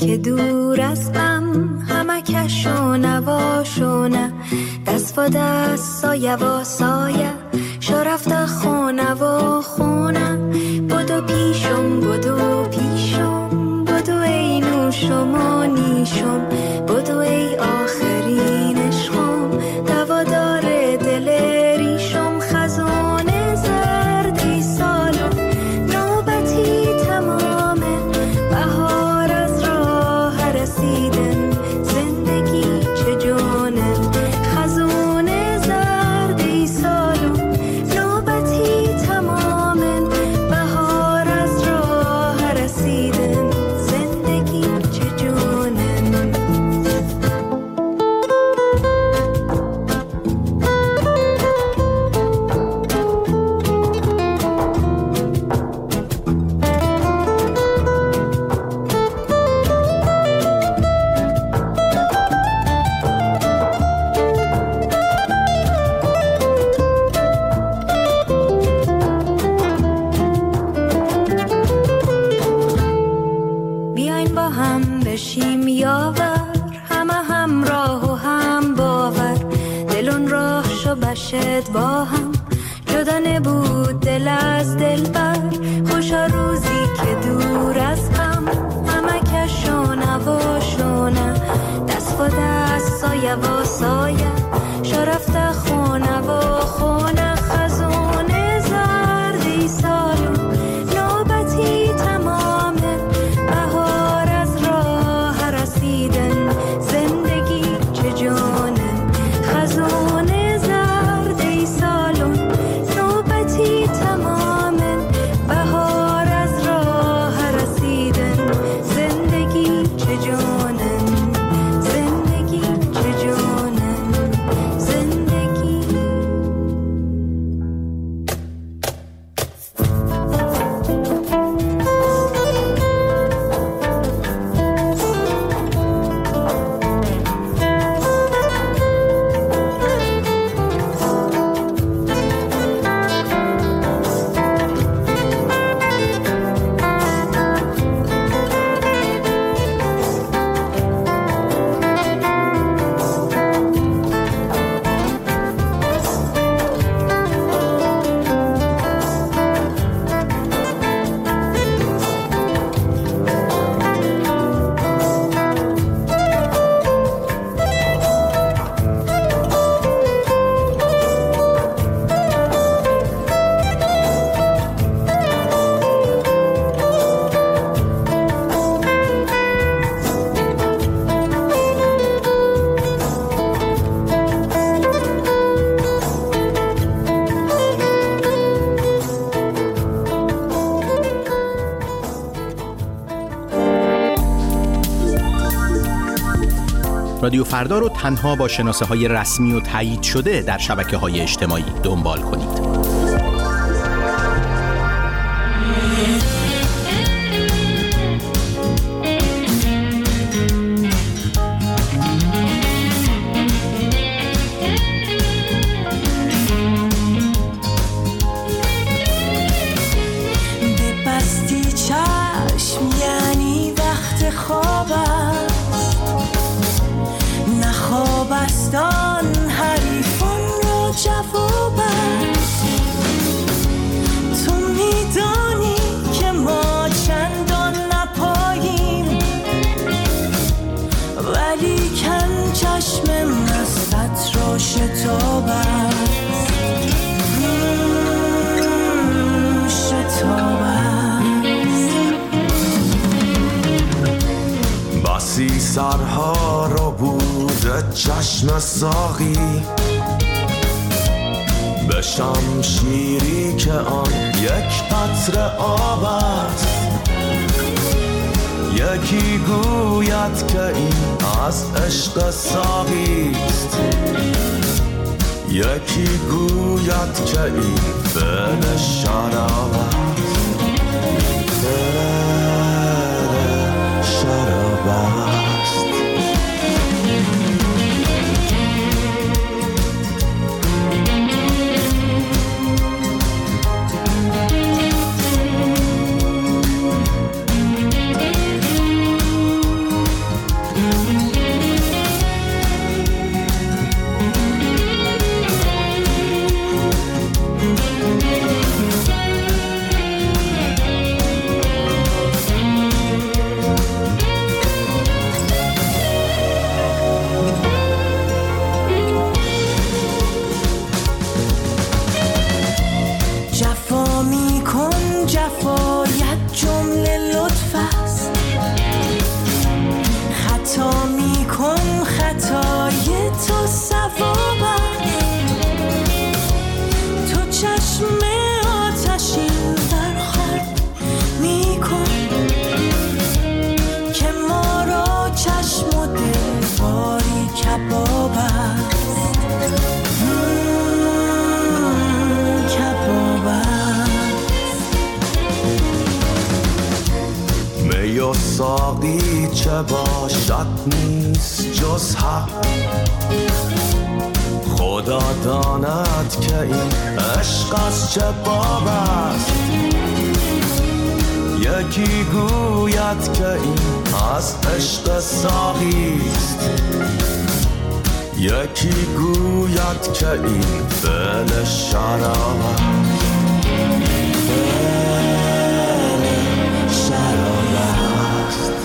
که دور از غم همکش و نواشونه دست و دست سایه و سایه شرفت خونه و خونه بدو پیشم بدو پیشم بدو ای نوشم و نیشم بدو ای آخرین عشقم دوادار دل ریشم خزانه زردی سالم نوبتی تمامه بهار از راه رسیدن زندگی چه جونه خزانه زردی سالم نوبتی تمامه بهار از راه رسیدن زندگی چه جونه. بیاین با هم بشیم یاور همه همراه و هم باور دلون راه شو بشد با هم جدا نبود دل از دل بر خوشا روزی که دور از هم همه کشونه و شونه دست و دست سایه و سایه شرفت خونه و خونه خزونه زردی سالون نوبتی تمامه بهار از راه رسیدن زندگی چه جانه خزانه زردی سالون نوبتی تمامه بهار از راه رسیدن زندگی چه جانه زندگی چه جانه زندگی. رادیو فردا رو تنها با شناسه‌های رسمی و تایید شده در شبکه‌های اجتماعی دنبال کنید. ببستی چشم یعنی وقت خواب است نخواب است آن حریفان را جواب است تو میدانی که ما چندان نپاییم ولی کن چشم مستت را شتاب است شتاب است بسی سرها را بوده چشم ساقی به شمشیری که آن یک قطره آب است یکی گوید که این از عشق ساقی است یکی گوید که این فعل شراب است فعل شراب است جفایت جمله لطف است. خطا میکن خطای تو ثواب است. تو چشم آتشین برخورد میکن که ما را چشم و دل باری کباب است. کباب است. می و ساقی چه باشد نیست جز حق. خدا داند که این عشق از چه باب است. یکی گوید که این از عشق ساقی است. یکی گوید که این فعل شراب است. شراب است.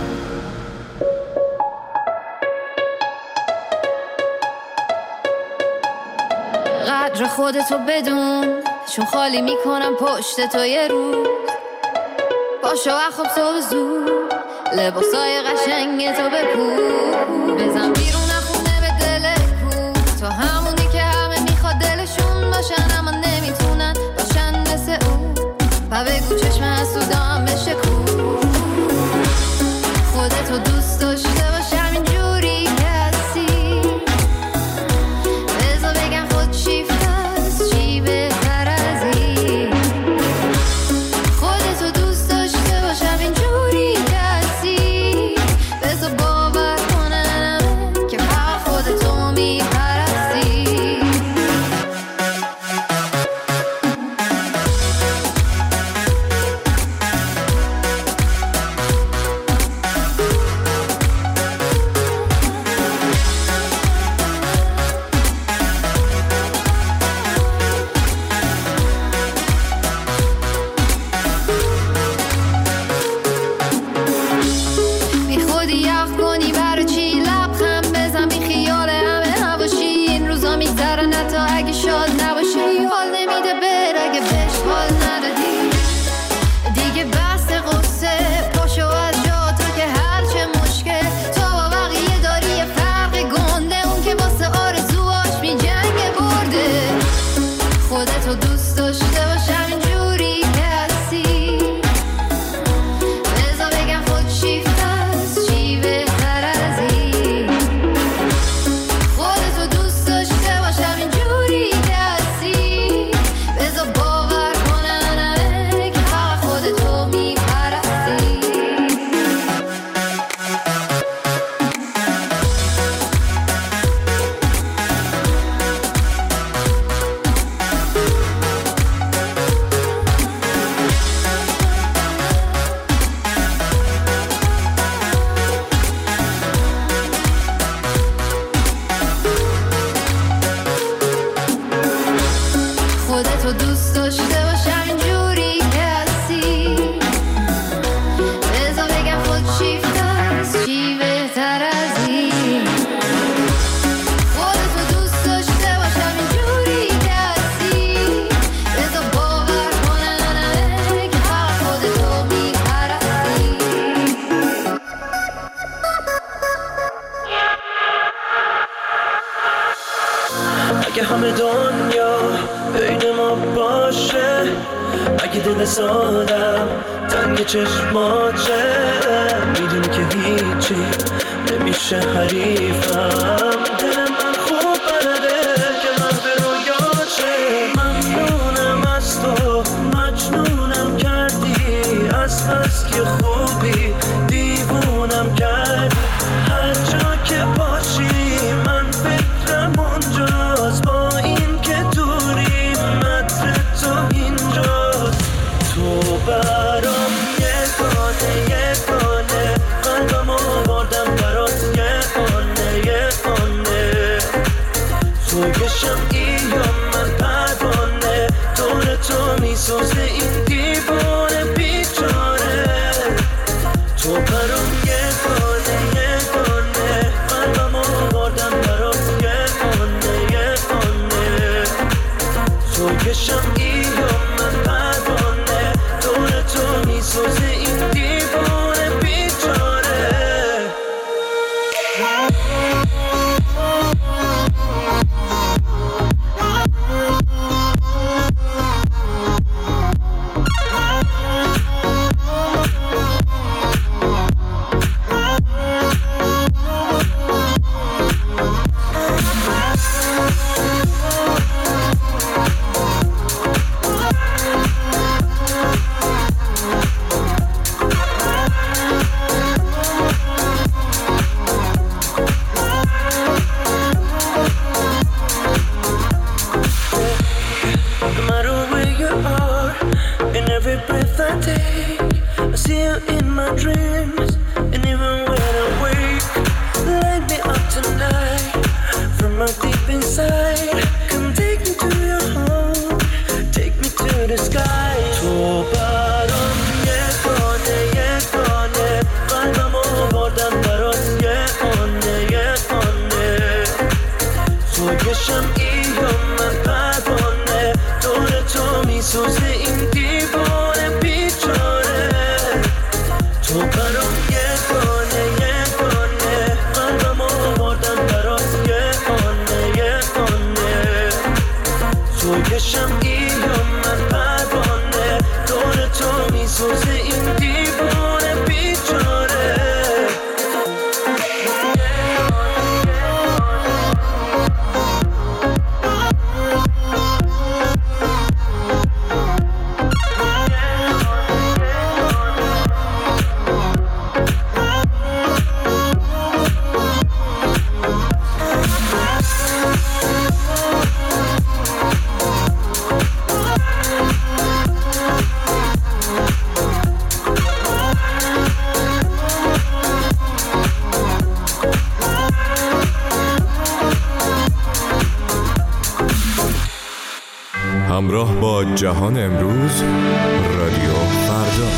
قدر خودتو بدون، چون خالی میکنم پشت تو یه روز. باشو اخواب صبح زود، لباسای قشنگ تو بپوش. بزن بیرون خونه به دل کو. تو همونی که همه میخواد دلشون باشن اما نمیتونن باشن مثل اون. و بگو چشم حسودام بشه کو. خودتو دوست داشته باش همینجوری که هستی. بذار بگم خود شیفت هست چی بهتر از این. خودتو دوست داشته باش همینجوری که هستی. بذار باور کنن که فقط خودتو میپرستی. بی خودی یخ کنی برای چی لبخند بزن. بی خیال همه هواشی این روزا میگذرن حتی اگه شاد نباشی. حال نمیده بر اگه بهش حال ندادی. دیگه بس قصه پاشو از جا تو که هرچه مشکل تو با بقیه داری یه فرق گنده. اون که واسه آرزوهاش می جنگ برده. خودتو دوست داشته باش همینجوری که هستی. بذار بگم خود شیفت هست چی بهتر از این. خودتو دوست داشته باش همینجوری که هستی. بذار باور کنن همه که فقط خودتو میپرستی. خودتو دوست داشته باش همینجوری که هستی. بذار بگم خود شیفت هست چی بهتر از این. خودتو دوست داشته باش همینجوری که هستی. بذار باور کنن همه که فقط خودتو میپرستی. اگه همه دنیا بین ما باشه. اگه دل سادم تنگ چشماته. میدونی که هیچی نمیشه حریفم. دل من خوب بلده که من به رویاشه. ممنونم از تو مجنونم کردی. از بس که خوبی دیوونم کردی. هر جا که باشی من فکرم اونجاست. با این که دوری مدر تو اینجاست. تو برام یگانه قلبم آوردم برات یه خانه. تو که شمعی یا من پروانه. دور تو میسازه این دیوانه بیچاره. تو برام یگانه قلبم آوردم برات یه خانه. تو که شمعی یا من پروانه. میسوزه این دیوانه بیچاره. همراه با جهان امروز، رادیو فردا.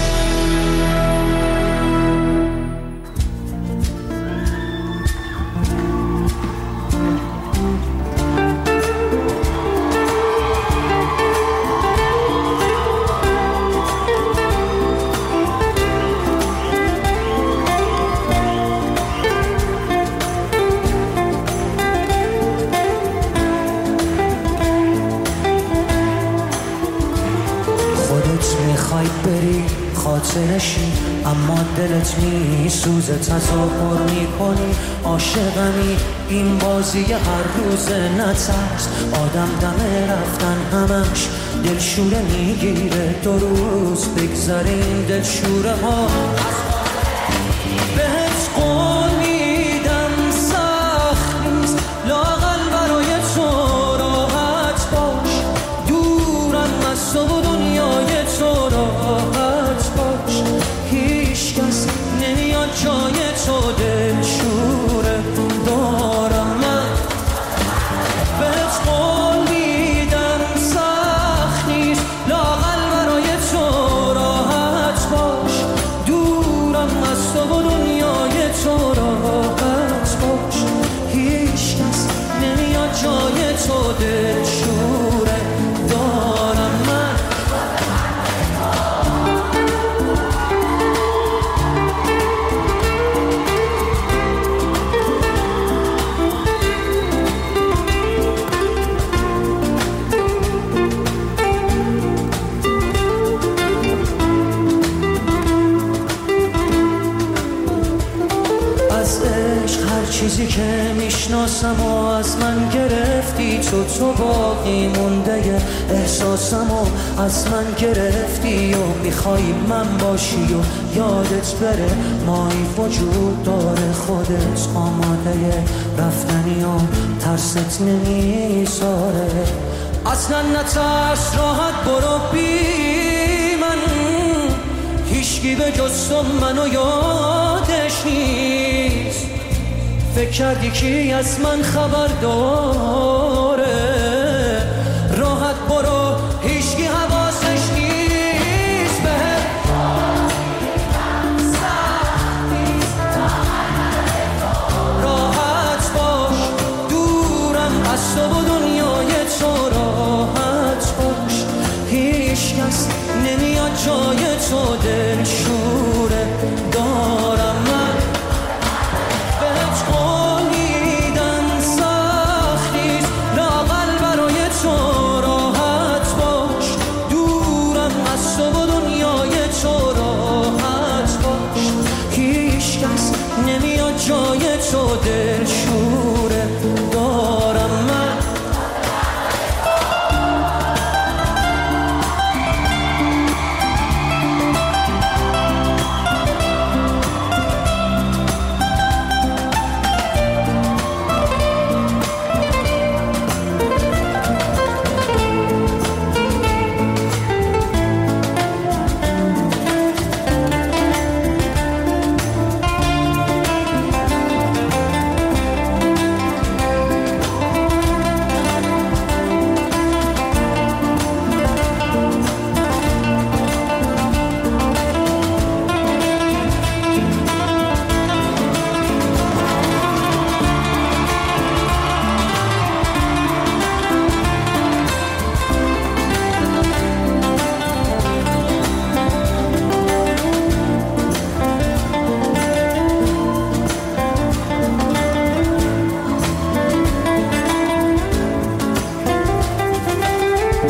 خاطرشی اما دلت میسوزه، تظاهر میکنی عاشقمی، این بازی هر روز نترس، آدم دم رفتن همش دلشوره میگیره، دو روز بگذاریم دلشوره ها. بهت قول میدم سخت نیست، لااقل برای تو راحت باش، دورم از تو و دنیای تو راحت باش، هیچ کس نمیاد جای تو دلشوره دارم من. بهت قول میدم سخت نیست، لااقل برای تو راحت باش، دورم از تو و دنیای تو راحت باش، هیچ کس نمیاد جای تو دلشوره دارم من. چیزی که میشناسم و از من گرفتی، تو باقی مونده احساسم و از من گرفتی و میخوای من باشی و یادت بره مایی وجود داره، خودت آماده رفتنی و ترست نمیذاره، اصلا نترس راحت برو بی من، هیچکی به جز تو منو یادش نیست، فکر کردی کی از من خبر داره، راحت برو هیچکی حواسش نیست، بهت راحت باش، دورم از تو و دنیای تو راحت باش، هیچ کس نمیاد جای تو دل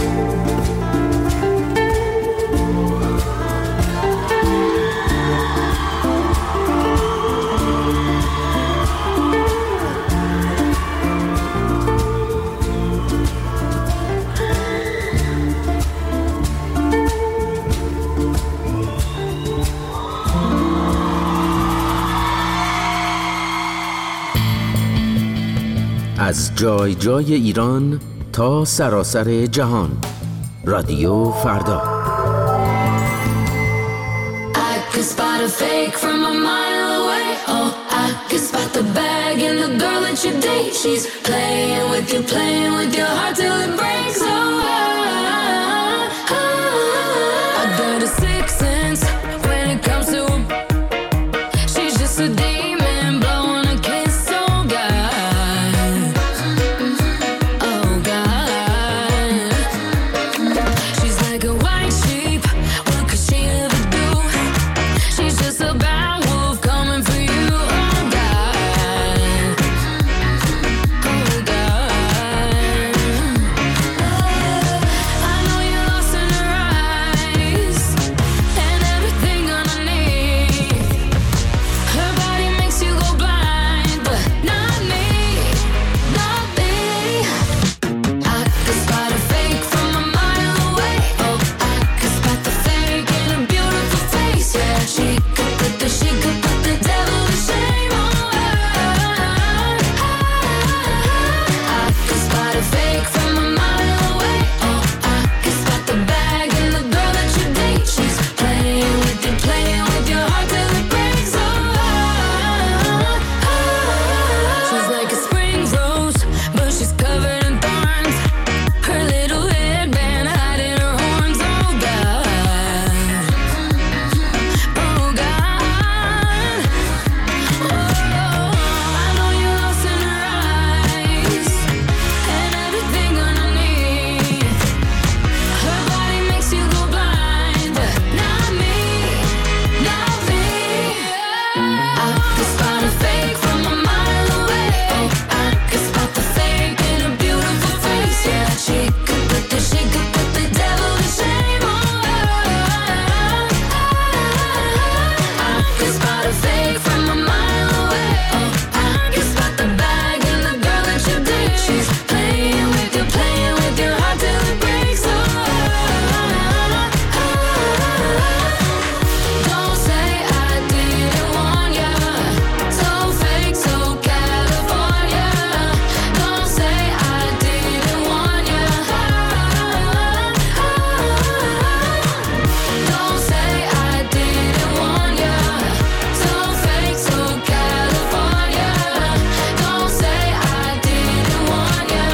از جای جای ایران تا سراسر جهان. رادیو فردا. I could spot a fake from a mile away. Oh, I could spot the bag and the girl that you date. She's playing with your heart till it breaks. Oh, I got a sixth sense when it comes to her. She's just a demon blowing a kiss. Oh God, oh God. She's like a white sheep. What could she ever do? She's just a bad wolf coming for you. Oh God, oh God. I know you're lost in her eyes and everything underneath. Her body makes you go blind, but not me, not me. I could spot a fake from a mile away. Oh, I could spot the fake in a beautiful face. Yeah, she could put the devil to shame. Oh, I could spot a fake from a mile away. Oh, I could spot the bag and the girl that you date. She's playing with your heart till it breaks. Oh, she's like a spring rose, but she's covered in thorns. Her little headband hiding her horns. Oh God, oh God. Oh, I know you're lost in her eyes and everything underneath. Her body makes you go blind, but not me, not me. I could spot a fake from a mile away. Oh, I could spot the fake in a beautiful face. Yeah, she could put the devil to shame. Oh, I could spot a fake from a mile away. Oh, I could spot the bag and the girl that you date. She's playing with your heart till it breaks. Oh, don't say I didn't want ya. So fake, so California. Don't say I didn't want ya. Don't say I didn't want ya. So fake, so California. Don't say I didn't want ya.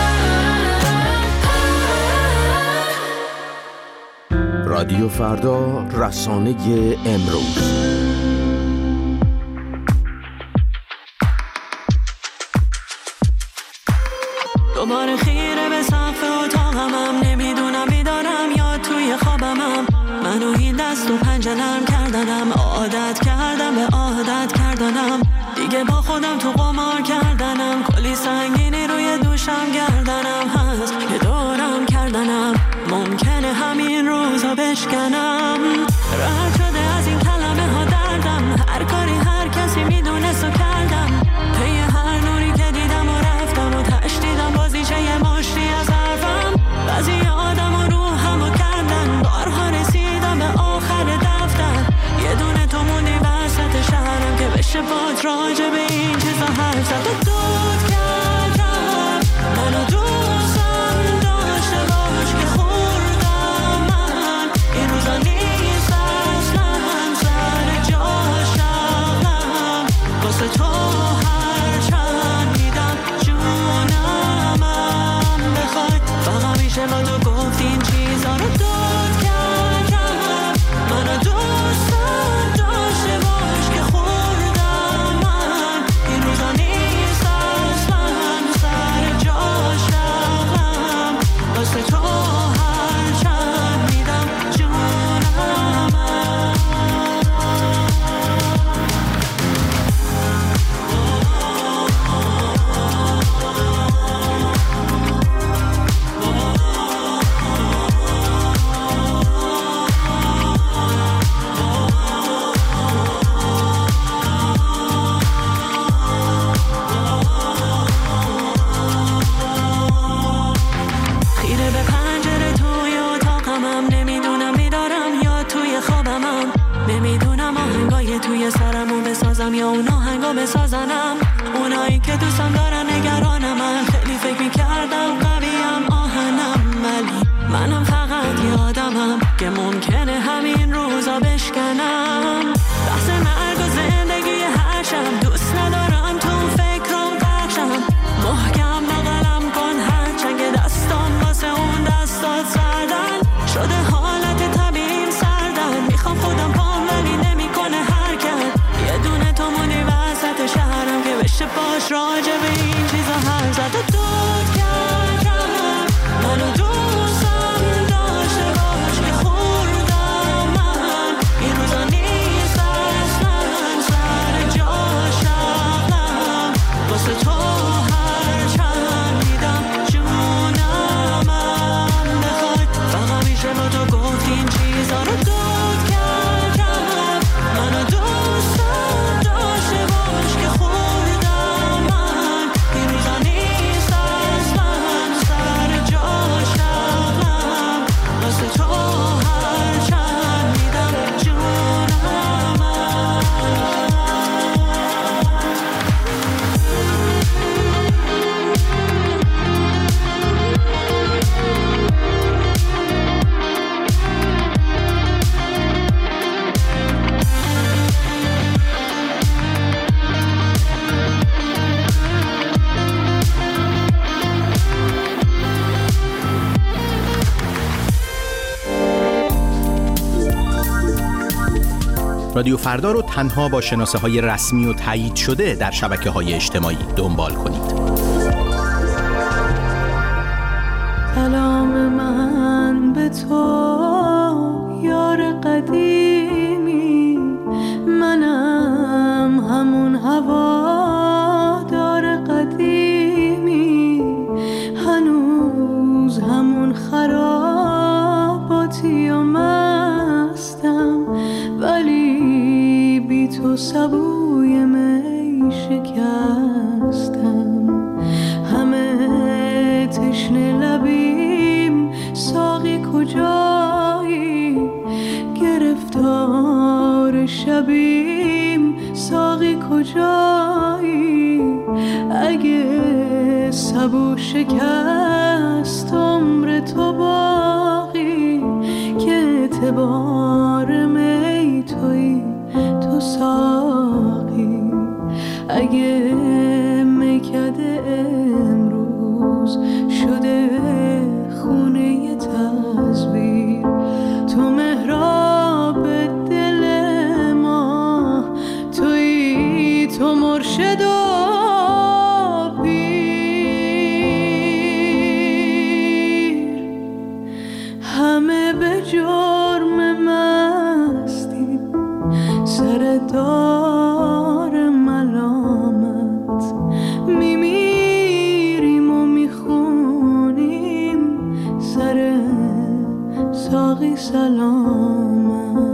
رادیو فردا، رسانه امروز. دوباره خیره به سقف اتاقمم، نمیدونم بیدارم یا توی خوابمم. منو این دست و پنجه نرم کردنم، عادت کردم به عادت کردنم. دیگه با خودم تو قمار کردنم، کلی سنگینی روی دوشم گردنم هست، یه دورم کردنم. ممکنه همین روزا بشکنم. رد شده از این کلمه ها دردم، هر کاری هر کسی میدونست و کردم. پی هر نوری که دیدم و رفتم و تشدیدم بازیچه یه مشتی از حرفم. بعضی آدم و روحمو کردن، بارها رسیدم به آخر دفتر. یه دونه تو موندی وسط شهرم که بشه باد راجع به این چیزا حرف زد. و دود کردم منو دوستم داشته باش که خوردم من. این روزا نیست اصلا سر جاشم، واسه تو هر چند میدم جونمم بخوای. فقط میشه با تو گفت این چیزا رو. دود کردم منو دوستم داشته باش که خوردم من. این روزا نیست اصلا سر جاشم، واسه تو هر چند میدم جونمم. که توی سرمو بسازم یا اون آهنگا بسازنم. اونایی که دوستم دارن نگرانم، من خیلی فکر میکردم قویم آهنم، ولی منم فقط یه آدمم که ممکنه همین روزا بشکنم. بحث مرگ و زندگی هر شب دوست ندارم تو فکرم بخشم. محکم بغلم کن هرچنگ دستام واسه اون دستات سردن شده، حالت طبیعیم سردن. میخوام خودم پام ولی نمیکنه حرکت. یه دونه تو مونی وسط شهرم که بشه باش راجع به این چیزا حرف زد. و دود کردم منو دوستم داشته باش که خوردم من این روزا نیست اصلا سر جاش رفتم واسه تو هرچند میدم جونم بخوای. فقط میشه با تو گفت این چیزا رو. دود کردم منو دوستم داشته باش که خوردم من این روزا نیست اصلا سر جاش رفتم واسه تو هرچند میدم جونم. رادیو فردا رو تنها با شناسه‌های رسمی و تایید شده در شبکه‌های اجتماعی دنبال کنید. سلام من به تو یار قدیمی، منم همون هوادار قدیمی، هنوز همون خراباتی و مستم، ولی بی تو سبوی می شکستم. همه تشنه لبیم ساقی کجایی، گرفتار شبیم ساقی کجایی. اگه سبو شکست عمر تو باقی، که اعتبار می توی تو ساقی. اگه میکده امروز شده خونه تصویر، تو محراب دل ما توی، تو مرشد و پیر. همه به جرم مستی سر دار ملامت، میمیریم و میخونیم سر ساقی سلامت.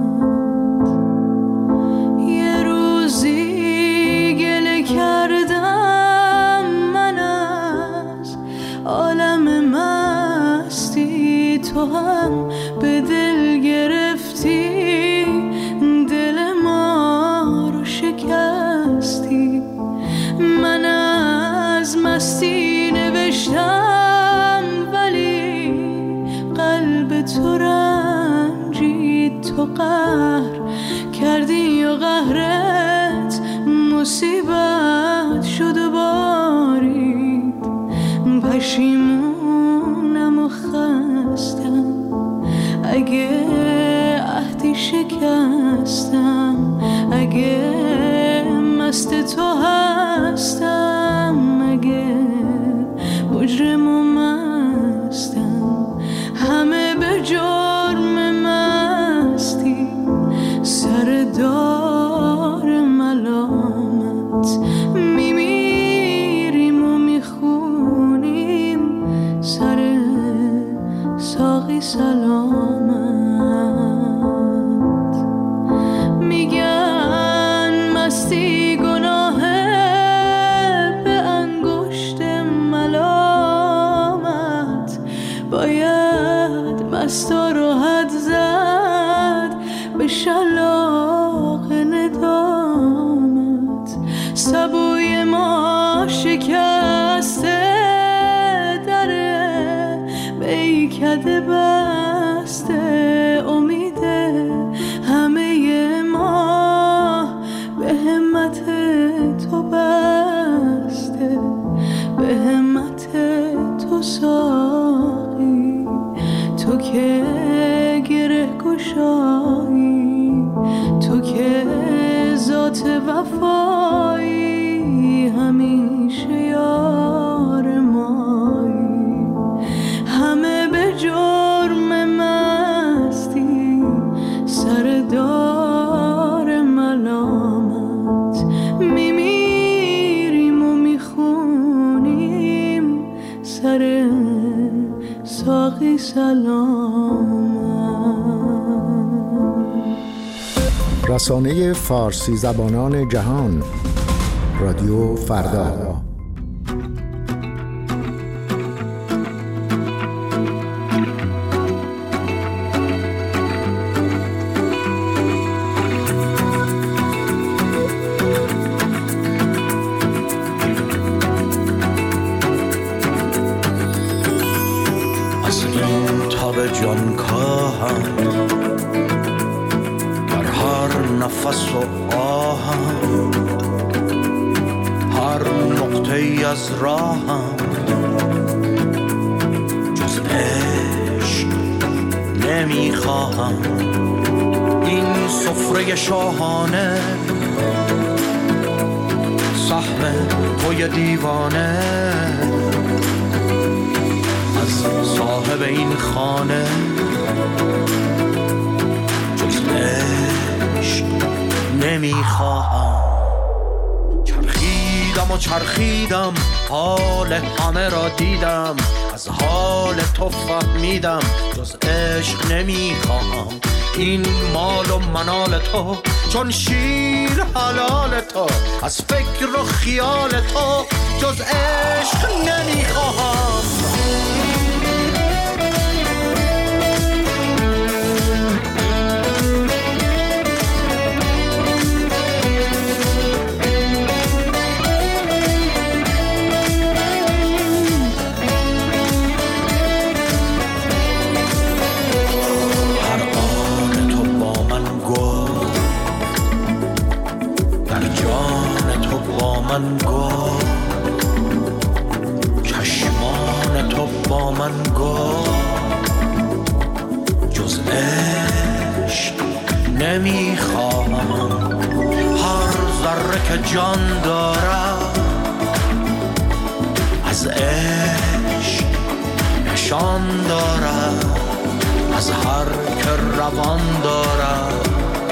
یه روزی گله کردم من از عالم مستی، تو هم به دل گرفتی دل ما رو شکستی. من از مستی نوشتم ولی قلب تو رنجید، تو قهر کردی و قهرت مصیبت شد و بارید. پشیمونم و خستم اگه عهدی شکستم، اگه مست تو هستم، اگه مجرم و مستم. همه به جرم مستی سر دار ملامت، میمیریم و میخونیم سر ساقی سلامت. میگن مستی گناهه به انگشت ملامت، باید مستا رو حد زد به شلاق سبوی ما شکسته، در بیکده بسته، امید همه ما به همت تو بسته، به همت تو ساقی، تو که گره گشایی، تو که ذات وفایی، همیشه یار مایی، همه به جرم مستی سردار ملامت، میمیریم و میخونیم سر ساقی سلامت. رسانه فارسی زبانان جهان، رادیو فردا. از این تاب جانکاهم، در هر نفس و آهم، هر نقطه ای از راهم، جز عشق نمیخواهم. این سفره شاهانه، سهم توی دیوانه، از صاحب این خانه، جز عشق نمیخواهم. چرخیدم و چرخیدم، حال همه را دیدم، از حال تو فهمیدم، جز عشق نمیخواهم. این مال و منال تو، چون شیر حلال تو، از فکر و خیال تو، جز عشق نمیخواهم. من گفت، چشمان تو با من گفت، جز عشق نمیخواهم. هر ذره که جان دارد، از عشق نشان دارد، از هر که روان دارد،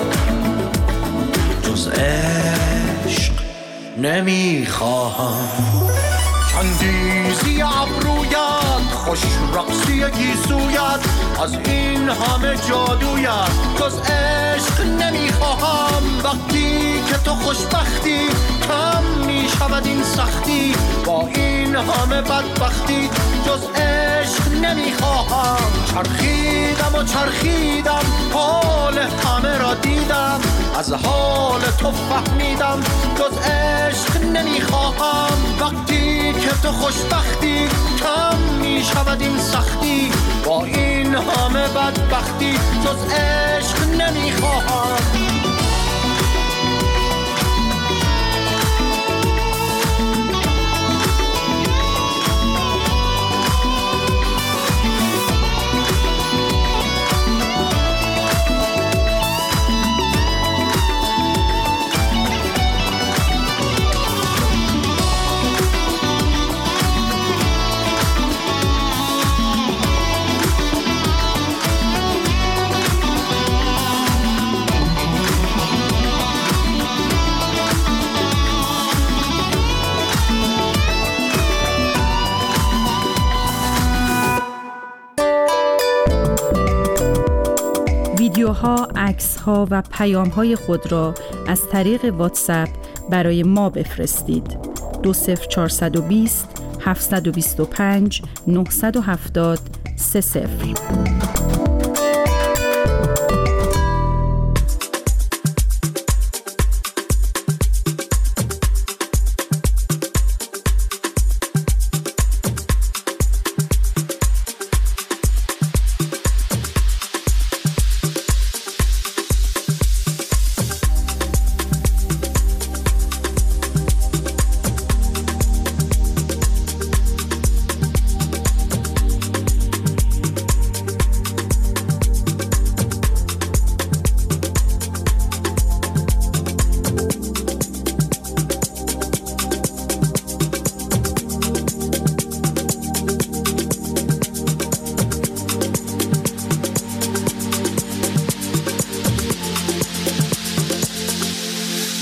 جز عشق نمیخواهم. چندیزی ابرویت، خوش رقصی گیسویت، از این همه جادویت، جز عشق نمیخواهم. وقتی که تو خوشبختی، کم میشود این سختی، با این همه بدبختی، جز عشق نمیخواهم. چرخیدم و چرخیدم، حال همه را دیدم، از حال تو فهمیدم، جز عشق نمیخواهم. وقتی که تو خوشبختی، کم میشود این سختی، با این همه بدبختی، جز عشق نمیخواهم. ویدیوها، عکس‌ها و پیام‌های خود را از طریق واتساپ برای ما بفرستید. 20420 725 970 30.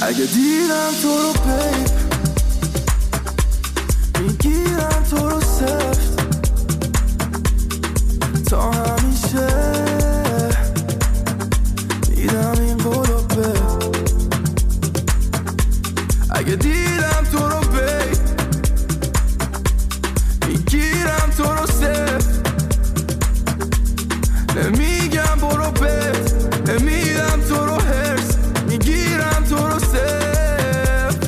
اگه دیدم تو رو بیب میگیرم تو رو سفت تا همیشه میدم این قولو بیب اگه دیدم تو رو بیب میگیرم تو رو سفت نمیگم برو بیب نمیدم تو رو هرس میگیرم تو رو سفت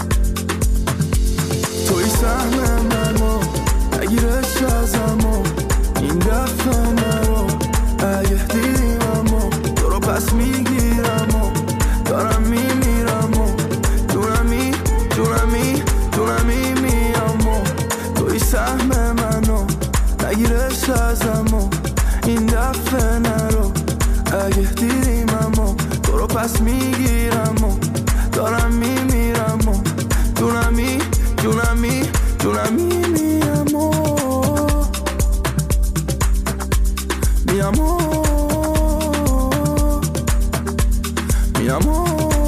توی سهم منو نگیرش ازمو این دفعه منو اگه دیدیممو تو رو پس میگیرم و دارم میمیرم و جونمی جونمی جونمی میام و توی سهم منو نگیرش ازمو این دفعه نرو اگه دیدیممو تو رو پس میگیرم و دارم میمیرم و جونمی جونمی جونمی میام و میام و میام و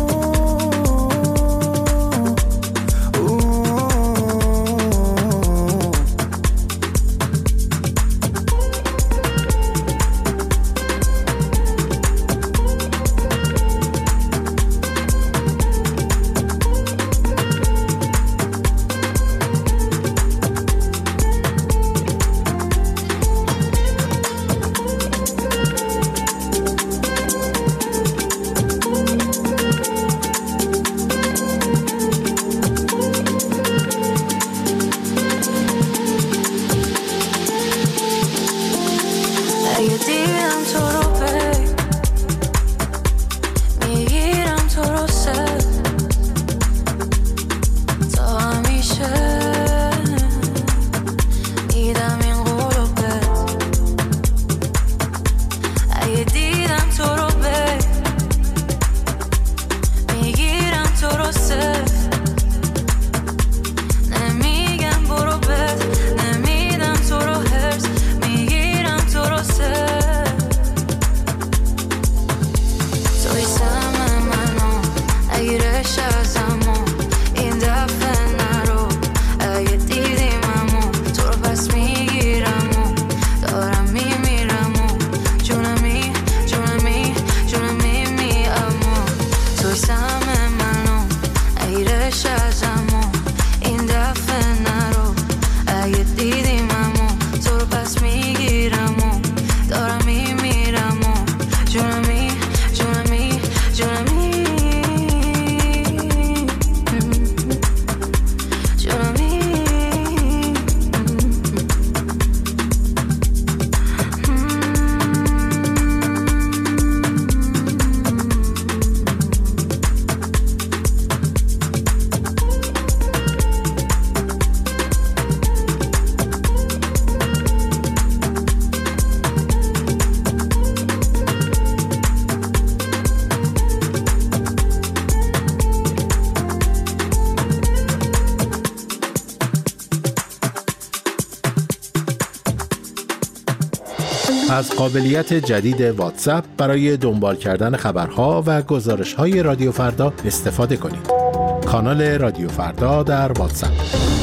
از قابلیت جدید واتساپ برای دنبال کردن خبرها و گزارش‌های رادیو فردا استفاده کنید. کانال رادیو فردا در واتساپ.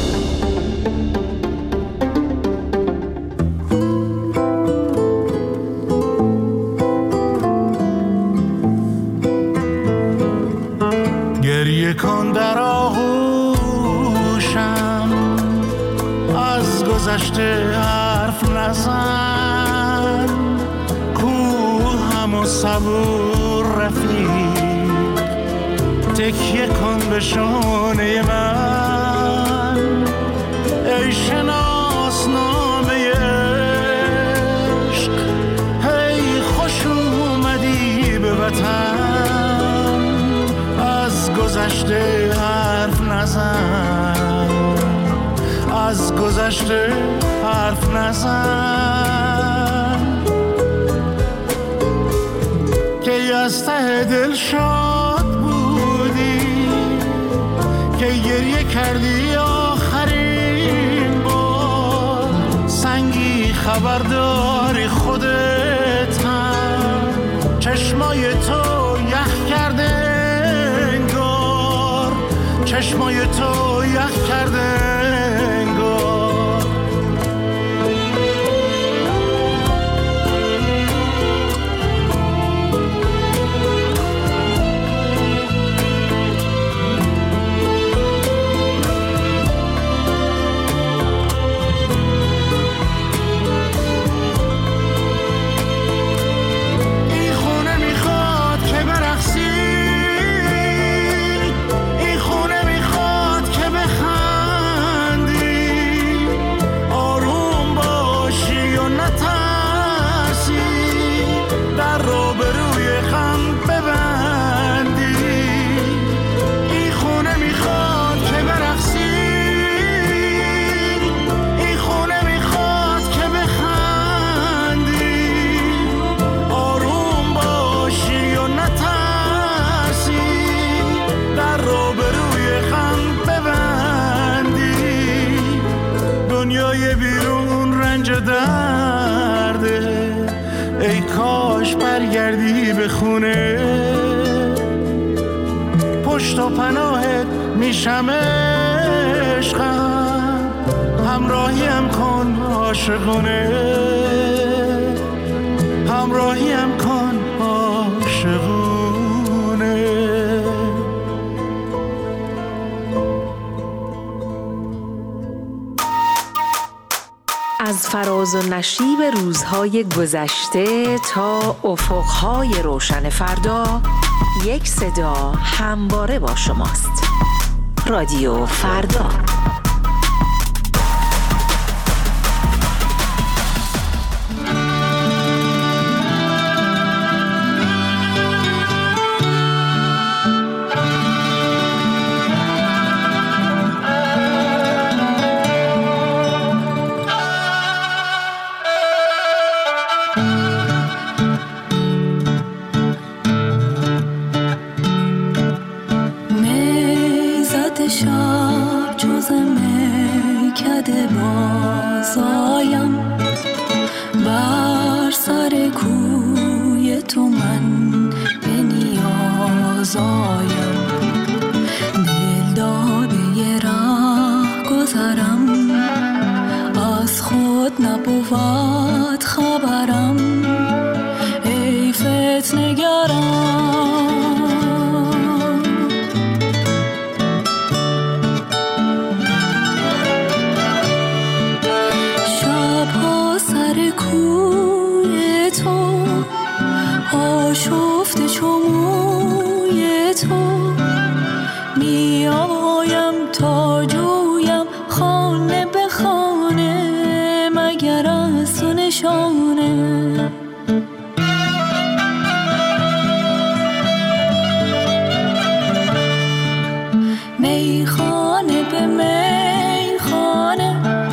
گریه کن در آغوشم، از گذشته حرف نزن، کوهم و صبور رفیق، تکیه کن به شانه من، ای شناسنامه عشق، هی خوش اومدی به وطن، از گذشته حرف نزن، از گذشته حرف نزن، که از ته دل شاد بودی، که گریه کردی آخرین بار، سنگی خبرداری خودت هم، چشمای تو یخ کرده انگار، چشمای تو یخ کرده انگار. دنیای بیرون رنج درده، ای کاش برگردی به خونه. پشت و پناهت میشم عشقم، همراهیم کن عاشقونه، همراهیم کن عاشقونه. از فراز و نشیب روزهای گذشته تا افقهای روشن فردا، یک صدا همواره با شماست. رادیو فردا. شب جز میکده بازایم، بر سر کوی تو من به نیازایم. دل داده ره گذرم، از خود نبود خبرم، ای فتنه‌گرم. کوی تو آشفته چو موی تو، میایم تا جویم خانه به خانه، مگر از تو نشانه. میخانه به میخانه،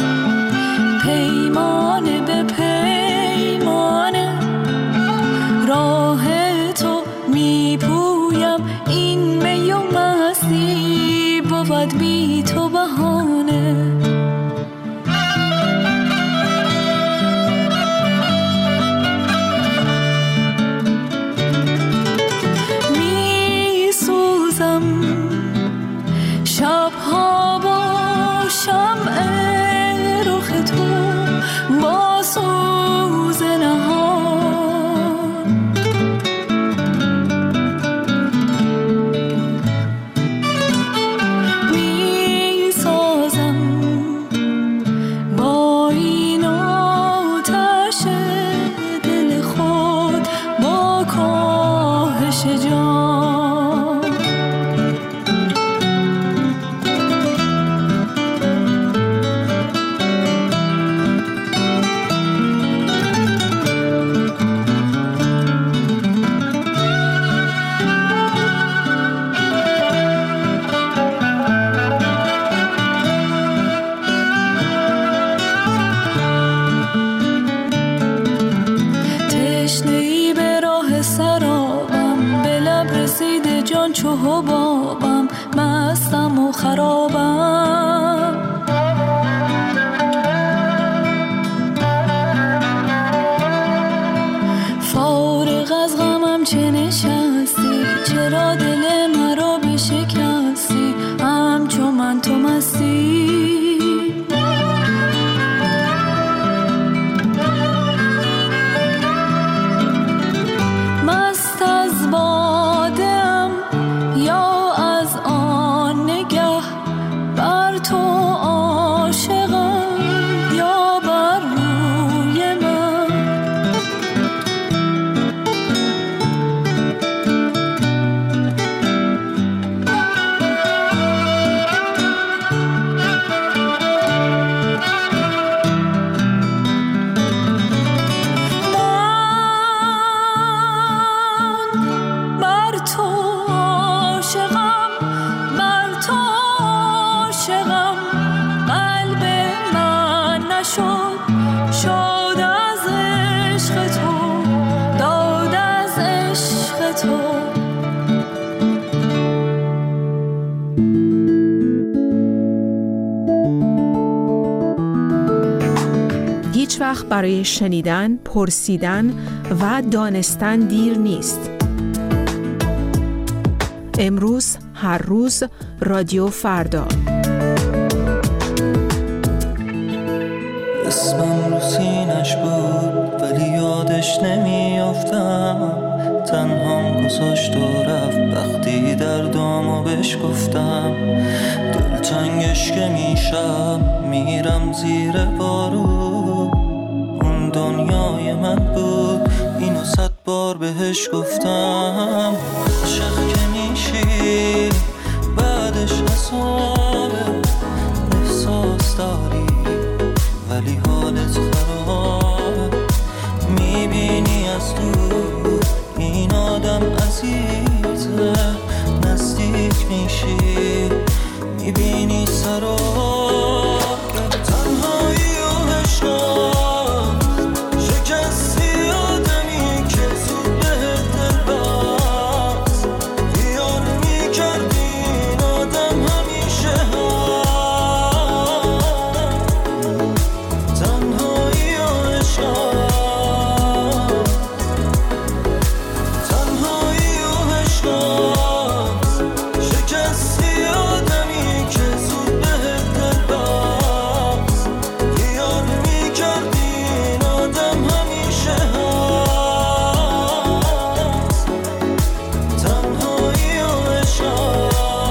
پیمانه به پیمانه، راه تو میپویم، این می و مستی بود بی تو بهانه. میسوزم شبها با شمع رخ تو، با سوز نهان. می سازم با این آتش دل خود، با کاهش جان. تشنه‌ای به راه سرابم، به لب رسیده جان چو حبابم، مستم و خرابم. فارغ از غمم چه نشستی، چرا دل مرا بشکستی، من تو مستی. مست از بادم یا از آن نگه، بر تو عاشقم یا بر روی من. هیچ وقت برای شنیدن، پرسیدن و دانستن دیر نیست. امروز، هر روز، رادیو فردا. اسمم رو سینش بود ولی یادش نمیافتم، تنهام گذاشت و رفت وقتی دردامو بهش گفتم. دلتنگش که میشم میرم زیر بارو، اون دنیای من بود اینو 100 بار بهش گفتم. عاشق که میشی بعدش حسابه، احساس داری ولی حالت خراب. میبینی از دور این آدم عزیزه، نزدیک میشی میبینی سراب. تنهایی و عشقم شکستی آدمی که زود بهت دل بست. خیال میکردی این آدم همیشه تنهایی و عشقم، تنهایی و عشقم شکستی آدمی که زود بهت دل بست. خیال میکردی این آدم همیشه هست تنهایی و عشقم.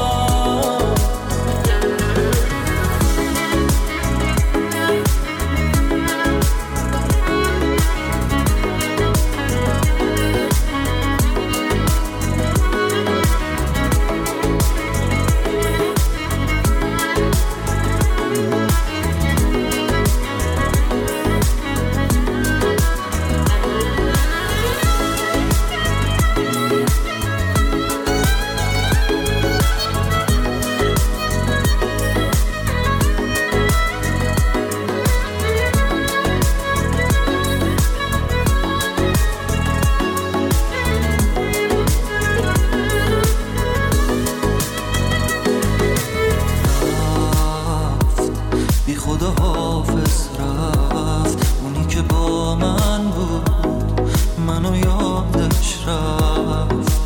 بی خدا حافظ رفت، اونی که با من بود منو یادش رفت.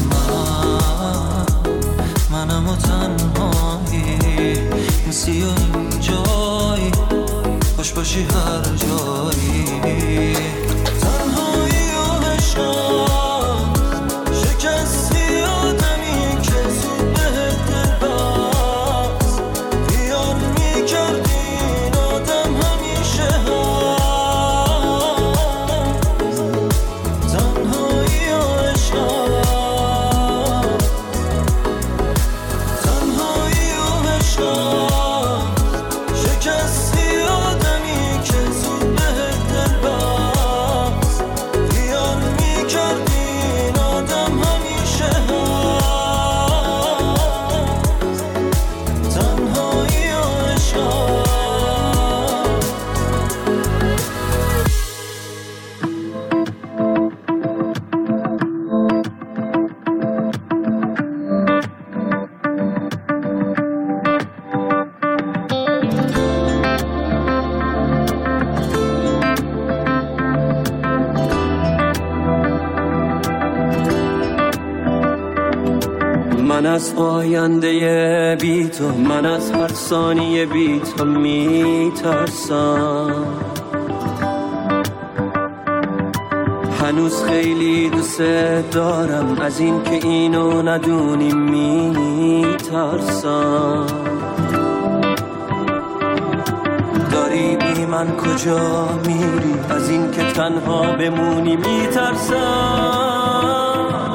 منم و تنهایی نیستی و این جایی، خوش باشی هر جایی. تنهایی و عشقم شکستی آدمی که زود بهت دل بست. خیال میکردی این آدم همیشه هست تنهایی و من از آینده بی تو، من از هر ثانیه بی تو میترسم. هنوز خیلی دوست دارم، از این که اینو ندونی میترسم. داری بی من کجا میری، از این که تنها بمونی میترسم.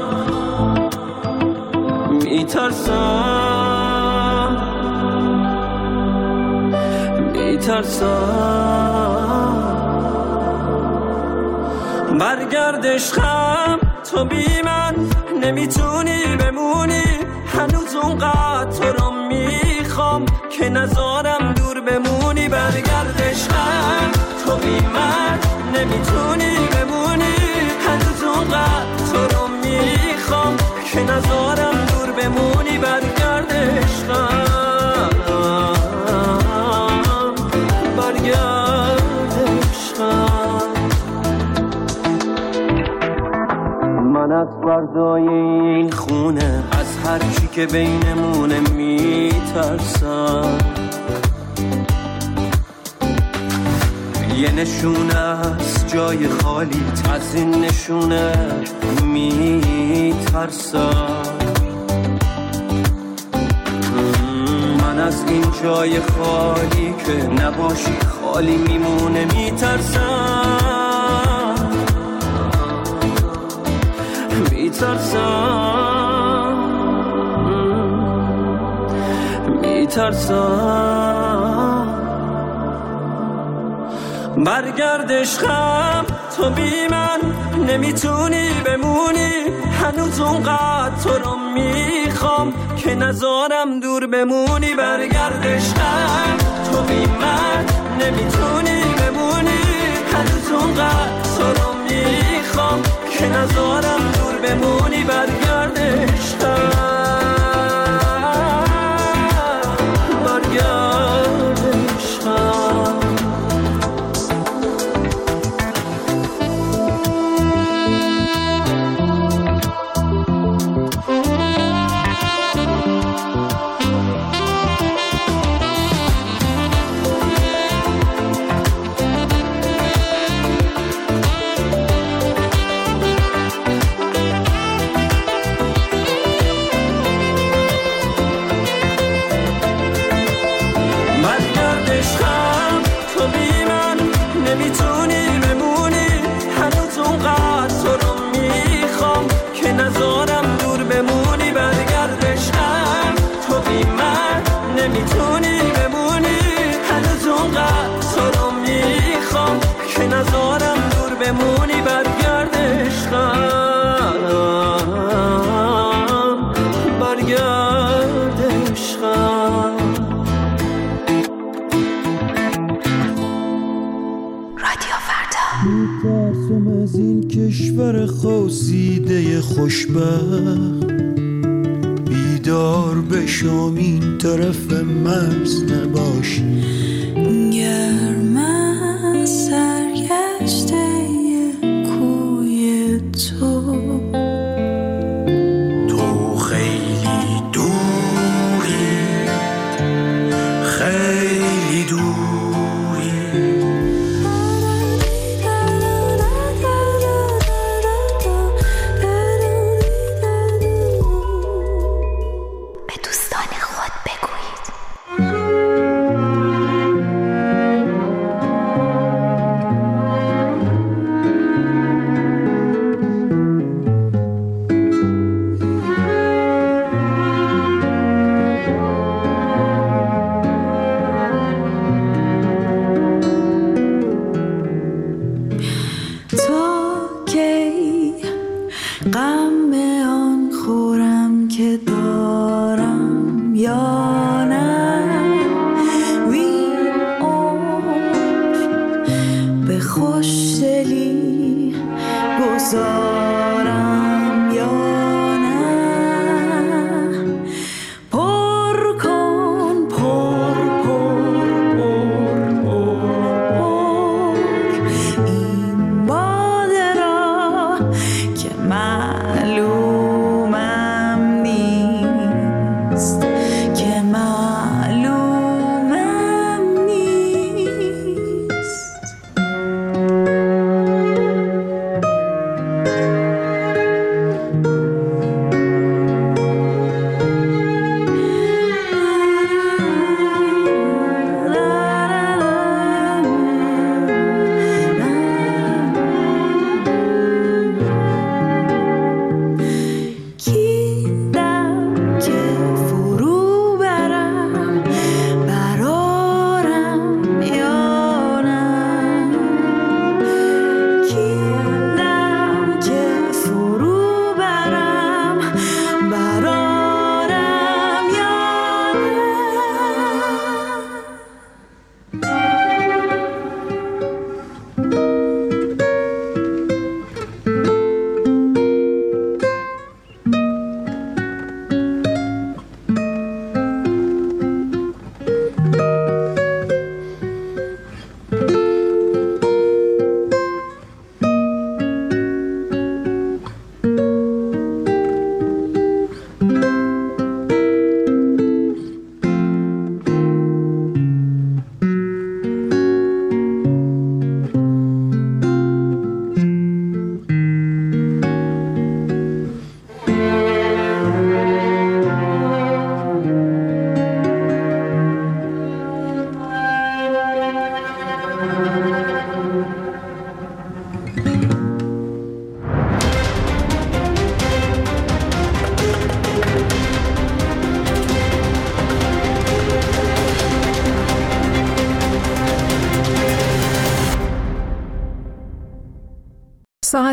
برگرد عشقم، تو بی من نمیتونی بمونی. هنوز اونقدر تو رو میخوام که نذارم دور بمونی. برگرد عشقم، تو بی من نمیتونی بمونی. هنوز اونقدر تو رو میخوام که نذارم دور بمونی. برگرد عشقم، برگرد عشقم. من از فردای این خونه، از هر چی که بینمونه میترسم. یه نشونه از جای خالی، از این نشونه میترسم. من از این جای خالی که نباشی خالی میمونه میترسم. برگرد عشقم، تو بی من نمیتونی بمونی. هنوز اونقدر تو رو میخوام که نذارم دور بمونی. برگرد عشقم، تو بی من نمیتونی بمونی. هنوز اونقدر تو رو میخوام که نذارم دور بمونی. برگرد عشقم، برگرد عشقم. کشور خواسیده خوشبخت، بیدار بشم این طرف مرز نباش. گرم سرگشته کوی تو، تو خیلی دوری، خیلی دوری. خوشدلی گذار